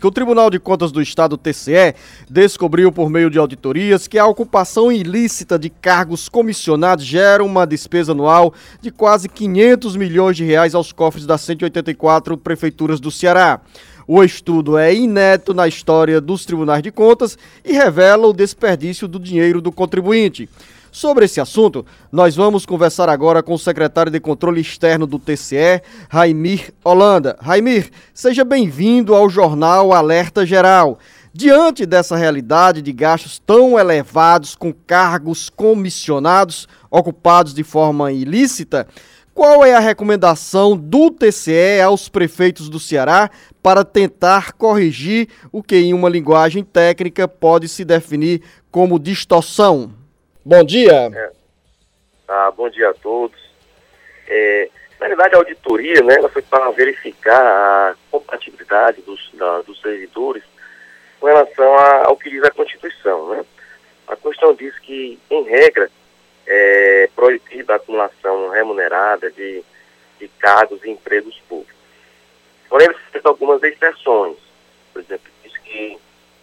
conosco. O Tribunal de Contas do Estado, TCE, descobriu por meio de auditorias que a ocupação ilícita de cargos comissionados gera uma despesa anual de quase 500 milhões de reais aos cofres das 184 prefeituras do Ceará. O estudo é inédito na história dos tribunais de contas e revela o desperdício do dinheiro do contribuinte. Sobre esse assunto, nós vamos conversar agora com o secretário de Controle Externo do TCE, Raimir Holanda. Raimir, seja bem-vindo ao jornal Alerta Geral. Diante dessa realidade de gastos tão elevados com cargos comissionados ocupados de forma ilícita, qual é a recomendação do TCE aos prefeitos do Ceará para tentar corrigir o que em uma linguagem técnica pode se definir como distorção? Bom dia. Bom dia a todos. Na verdade, a auditoria, ela foi para verificar a compatibilidade dos servidores com relação ao que diz a Constituição. A Constituição diz que, em regra, é proibida a acumulação remunerada de cargos e empregos públicos. Porém, existem algumas exceções. Por exemplo, diz que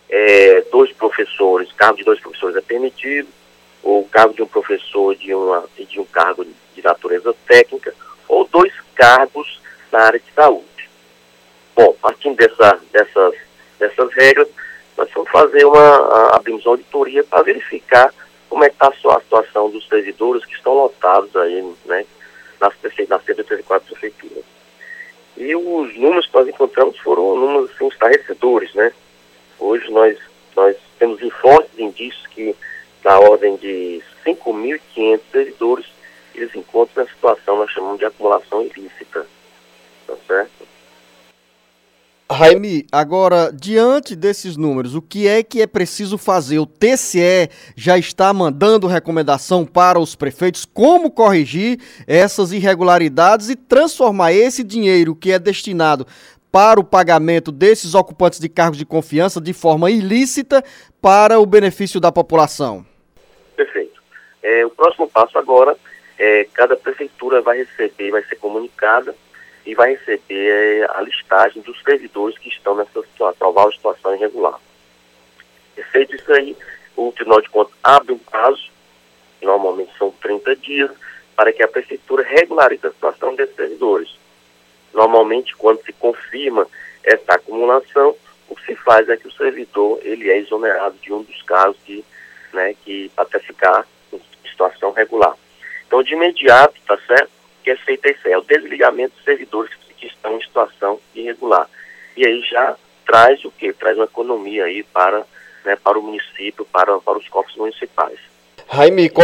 cargo de 2 professores é permitido, ou o cargo de um professor de um cargo de natureza técnica, ou 2 cargos na área de saúde. Bom, partindo dessas regras, nós vamos fazer abrimos uma auditoria para verificar como é que está a situação dos servidores que estão lotados aí, nas 184 prefeituras. E os números que nós encontramos foram números assim, estarrecedores, Hoje nós temos fortes indícios que na ordem de 5.500 servidores, eles encontram na situação, nós chamamos de acumulação ilícita. Tá certo? Raimir, agora, diante desses números, o que é preciso fazer? O TCE já está mandando recomendação para os prefeitos como corrigir essas irregularidades e transformar esse dinheiro que é destinado para o pagamento desses ocupantes de cargos de confiança de forma ilícita para o benefício da população. Perfeito. O próximo passo agora cada prefeitura vai ser comunicada e vai receber a listagem dos servidores que estão nessa provável situação irregular. Feito isso aí, o Tribunal de Contas abre um prazo, normalmente são 30 dias, para que a prefeitura regularize a situação desses servidores. Normalmente, quando se confirma essa acumulação, o que se faz é que o servidor ele é exonerado de um dos cargos que até ficar em situação regular. Então, de imediato, tá certo? Que é feito isso aí, é o desligamento dos servidores que estão em situação irregular. E aí já traz o quê? Traz uma economia aí para o município, para os cofres municipais. Raimir,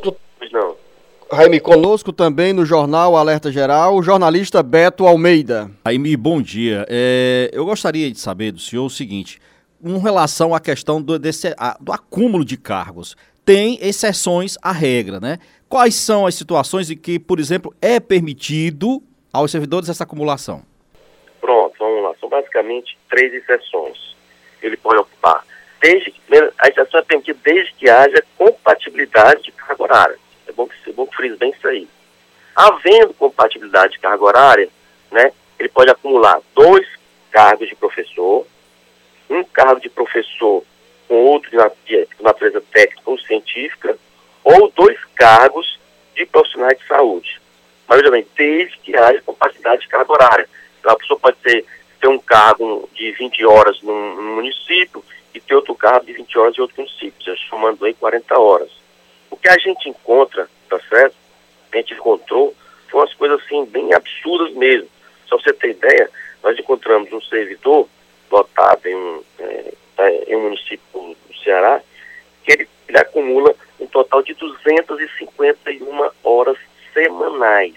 conosco também no jornal Alerta Geral, o jornalista Beto Almeida. Raimir, bom dia. Eu gostaria de saber do senhor o seguinte, em relação à questão do acúmulo de cargos. Tem exceções à regra, Quais são as situações em que, por exemplo, é permitido aos servidores essa acumulação? Pronto, vamos lá. São basicamente 3 exceções. Ele pode ocupar. A exceção é permitida desde que haja compatibilidade de carga horária. É bom que frise bem isso aí. Havendo compatibilidade de carga horária, ele pode acumular 2 cargos de professor, 1 cargo de professor com outro de natureza técnica ou científica, ou 2 cargos de profissionais de saúde. Mas, obviamente, desde que haja compatibilidade de carga horária. Então, a pessoa pode ter um cargo de 20 horas num município e ter outro cargo de 20 horas em outro município, somando aí 40 horas. O que a gente encontra, tá certo? A gente encontrou, foram umas coisas assim, bem absurdas mesmo. Só pra você ter ideia, nós encontramos um servidor lotado em um município do Ceará, que ele acumula um total de 251 horas semanais.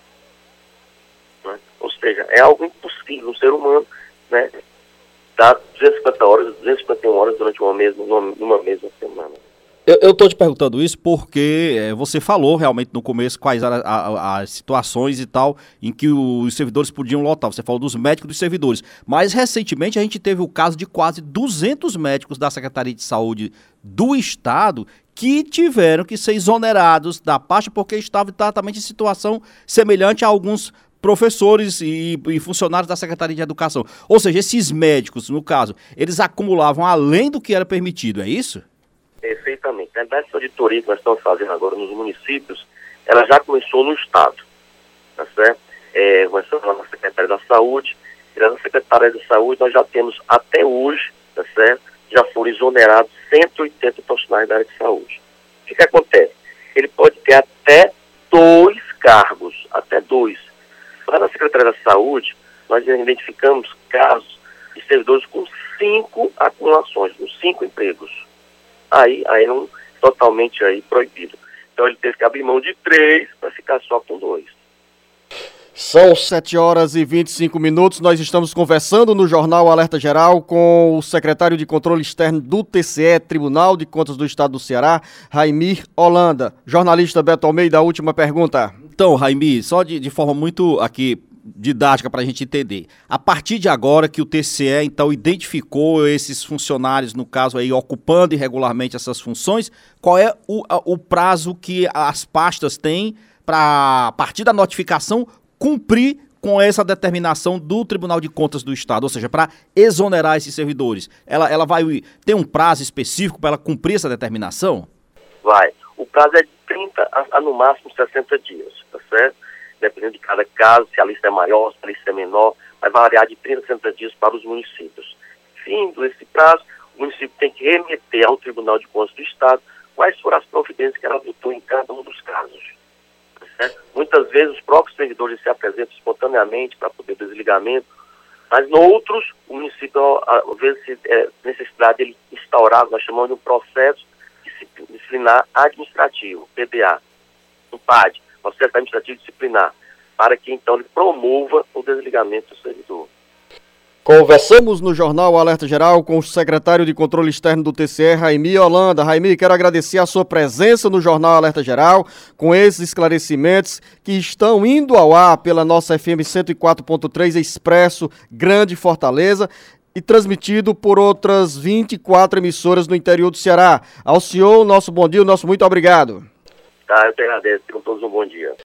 Ou seja, é algo impossível um ser humano, dar 251 horas durante numa mesma semana. Eu estou te perguntando isso porque você falou realmente no começo quais eram as situações e tal em que os servidores podiam lotar. Você falou dos médicos e dos servidores. Mas recentemente a gente teve o caso de quase 200 médicos da Secretaria de Saúde do Estado que tiveram que ser exonerados da parte porque estavam exatamente em situação semelhante a alguns professores e funcionários da Secretaria de Educação. Ou seja, esses médicos, no caso, eles acumulavam além do que era permitido, é isso? Perfeitamente. Essa auditoria que nós estamos fazendo agora nos municípios, ela já começou no Estado, tá certo? Começando lá na Secretaria da Saúde, e na Secretaria da Saúde nós já temos até hoje, tá certo? Já foram exonerados 180 profissionais da área de saúde. O que acontece? Ele pode ter até 2 cargos, até 2. Lá na Secretaria da Saúde, nós identificamos casos de servidores com 5 acumulações, com 5 empregos. Aí não, totalmente aí proibido. Então ele teve que abrir mão de 3 para ficar só com 2. São 7h25. Nós estamos conversando no Jornal Alerta Geral com o secretário de Controle Externo do TCE, Tribunal de Contas do Estado do Ceará, Raimir Holanda. Jornalista Beto Almeida, a última pergunta. Então, Raimir, só de forma muito aqui didática para a gente entender. A partir de agora que o TCE, então, identificou esses funcionários, no caso aí, ocupando irregularmente essas funções, qual é o prazo que as pastas têm para, a partir da notificação, cumprir com essa determinação do Tribunal de Contas do Estado, ou seja, para exonerar esses servidores? Ela vai ter um prazo específico para ela cumprir essa determinação? Vai. O prazo é de 30 a no máximo 60 dias, tá certo? Dependendo de cada caso, se a lista é maior, se a lista é menor, vai variar de 30 a 60 dias para os municípios. Findo esse prazo, o município tem que remeter ao Tribunal de Contas do Estado quais foram as providências que ela adotou em cada um dos casos. Muitas vezes os próprios servidores se apresentam espontaneamente para poder desligamento, mas noutros o município, às vezes, necessidade de ele instaurar, nós chamamos de um processo disciplinar administrativo, PDA, um PAD, processo administrativo disciplinar, para que então ele promova o desligamento do servidor. Conversamos no Jornal Alerta Geral com o secretário de Controle Externo do TCE, Raimir Holanda. Raimir, quero agradecer a sua presença no Jornal Alerta Geral, com esses esclarecimentos que estão indo ao ar pela nossa FM 104.3 Expresso Grande Fortaleza e transmitido por outras 24 emissoras no interior do Ceará. Ao senhor, nosso bom dia, nosso muito obrigado. Tá, eu te agradeço. Tenham todos um bom dia.